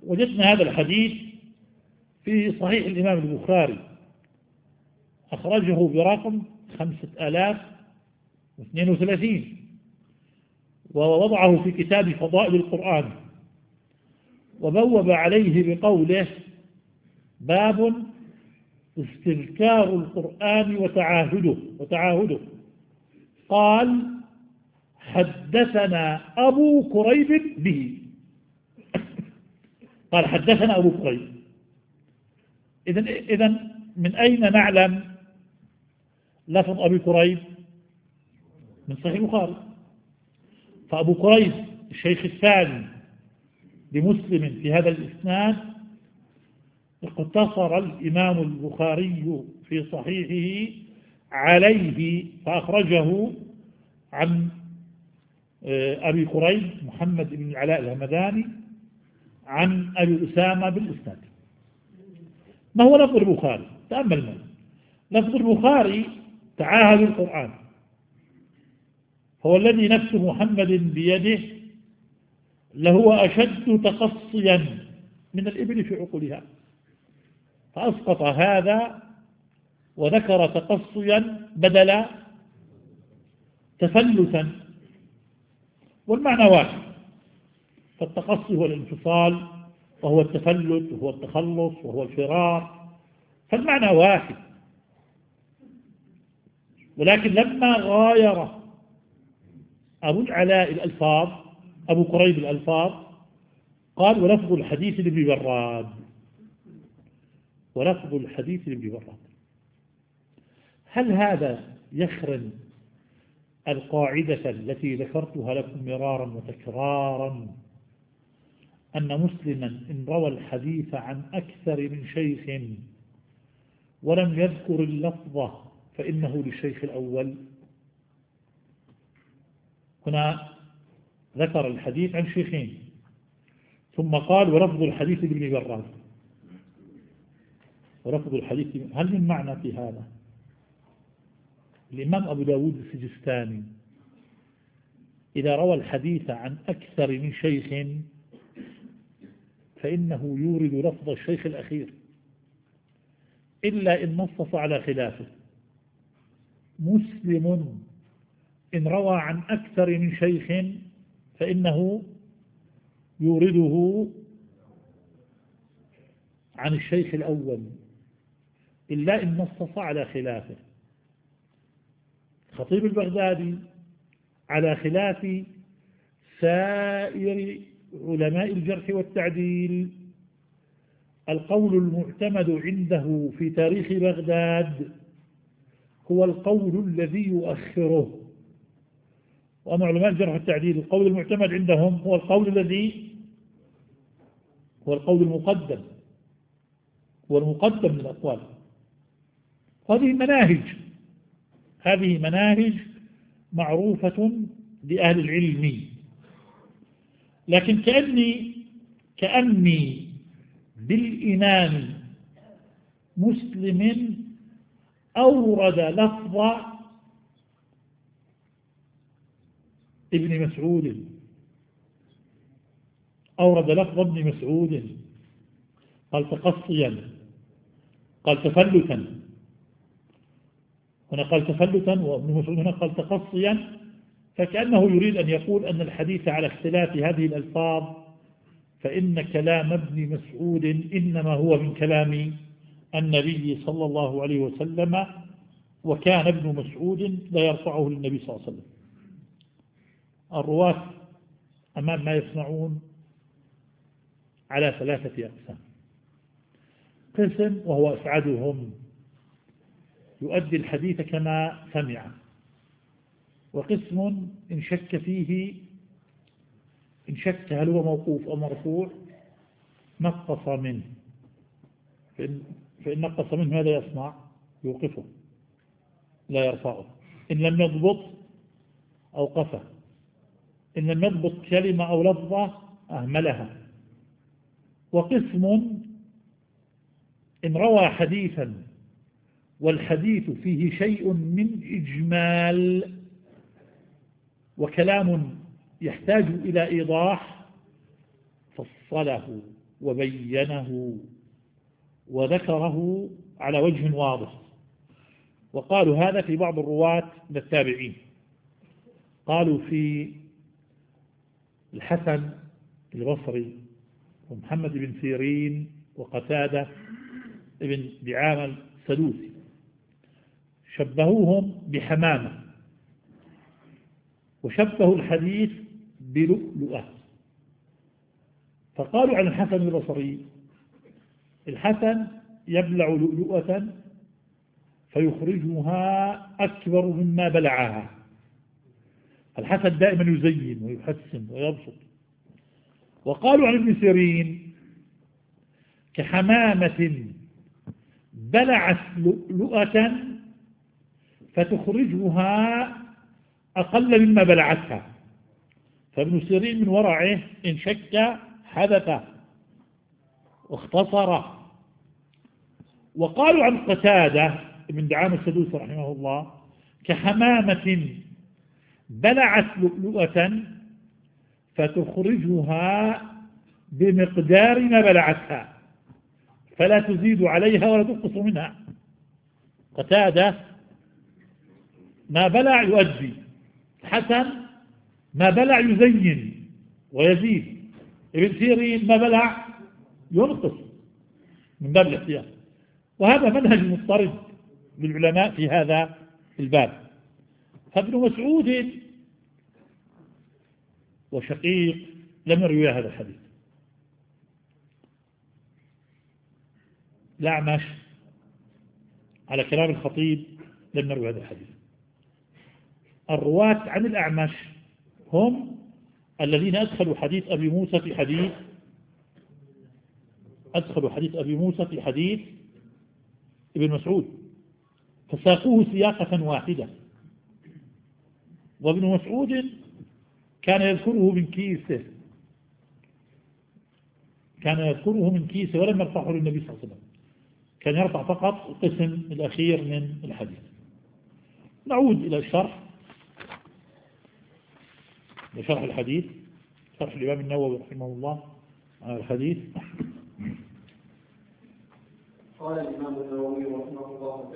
وجدنا هذا الحديث في صحيح الإمام البخاري، أخرجه برقم 5032، ووضعه في كتاب فضائل القرآن، وبوب عليه بقوله: باب استذكار القرآن وتعاهده. قال: حدثنا أبو كريب به. قال: حدثنا أبو كريب. إذن من أين نعلم لفظ أبي كريب؟ من صحيح البخاري. فأبو كريب الشيخ الثاني لمسلم في هذا الإسناد اقتصر الإمام البخاري في صحيحه عليه، فأخرجه عن أبي كريب محمد بن العلاء الهمداني عن أبي أسامة بالإسناد. ما هو لفظ البخاري؟ تأمل معي. لفظ البخاري: تعاهد القرآن، هو الذي نفس محمد بيده لهو أشد تقصيا من الإبل في عقولها، فأسقط هذا وذكر تقصيا بدل تفلتا، والمعنى واحد. فالتقصي هو الانفصال، وهو التفلت، وهو التخلص، وهو الفرار، فالمعنى واحد. ولكن لما غاير أبو العلاء الألفاظ، أبو كريب الألفاظ، قال: ولفظ الحديث لابن براد. ولفظ الحديث لابن براد. هل هذا يخرن القاعدة التي ذكرتها لكم مرارا وتكرارا، أن مسلما إن روى الحديث عن أكثر من شيخ ولم يذكر اللفظ فإنه للشيخ الأول؟ هنا ذكر الحديث عن شيخين، ثم قال: ولفظ الحديث لابن براد. ولفظ الحديث، هل من معنى في هذا؟ الإمام أبو داود السجستاني إذا روى الحديث عن أكثر من شيخ فإنه يورد لفظ الشيخ الأخير، إلا إن نصص على خلافه. مسلم إن روى عن أكثر من شيخ فإنه يورده عن الشيخ الأول، إلا إن نصص على خلافه. الخطيب البغدادي على خلاف سائر علماء الجرح والتعديل، القول المعتمد عنده في تاريخ بغداد هو القول الذي يؤخره. وأما علماء الجرح والتعديل القول المعتمد عندهم هو القول الذي هو القول المقدم، هو المقدم من الأقوال. هذه مناهج معروفة لأهل العلم. لكن كأني بالإمام مسلم أورد لفظ ابن مسعود، أورد لفظ ابن مسعود، قال تقصيا، قال تفلتا، هنا قال تفلتا وابن مسعود هنا قال تقصيا، فكأنه يريد أن يقول أن الحديث على اختلاف هذه الألفاظ فإن كلام ابن مسعود إنما هو من كلام النبي صلى الله عليه وسلم، وكان ابن مسعود لا يرفعه للنبي صلى الله عليه وسلم. الرواة أمام ما يصنعون على ثلاثة أقسام: قسم وهو أسعدهم يؤدي الحديث كما سمع، وقسم إن شك فيه، إن شك هل هو موقوف أو مرفوع نقص منه، فإن نقص منه ماذا يصنع؟ يوقفه لا يرفعه. إن لم يضبط أوقفه، إن لم يضبط كلمة أو لفظة أهملها. وقسم إن روى حديثا والحديث فيه شيء من إجمال وكلام يحتاج إلى إيضاح فصله وبينه وذكره على وجه واضح. وقالوا هذا في بعض الرواة من التابعين، قالوا في الحسن البصري ومحمد بن سيرين وقتادة بن دعامة السدوسي، شبهوهم بحمامة وشبهوا الحديث بلؤلؤة. فقالوا عن الحسن البصري: الحسن يبلع لؤلؤة فيخرجها أكبر مما بلعها. الحسن دائما يزين ويحسن ويبسط. وقالوا عن ابن سيرين: كحمامة بلعت لؤلؤة فتخرجها أقل مما بلعتها. فابن سيرين من ورعه إن شك حدث واختصر. وقالوا عن قتادة بن دعامة السدوسي رحمه الله: كحمامة بلعت لؤلؤة فتخرجها بمقدار ما بلعتها فلا تزيد عليها ولا تنقص منها. قتادة ما بلع يؤدي، حسن ما بلع يزين ويزيد، ابن سيرين ما بلع ينقص من باب الاحتياط. وهذا منهج مضطرد للعلماء في هذا الباب. فابن مسعود وشقيق لم يروي هذا الحديث. الأعمش على كلام الخطيب لم يروي هذا الحديث. الرواة عن الأعمش هم الذين أدخلوا حديث أبي موسى في حديث ابن مسعود، فساقوه سياقة واحدة. وابن مسعود كان يذكره من كيسه ولم يرفعه للنبي صلى الله عليه وسلم، كان يرفع فقط القسم الأخير من الحديث. نعود إلى الشرح، لشرح الحديث، شرح الإمام النووي رحمه الله على الحديث. قال الإمام النووي رحمه الله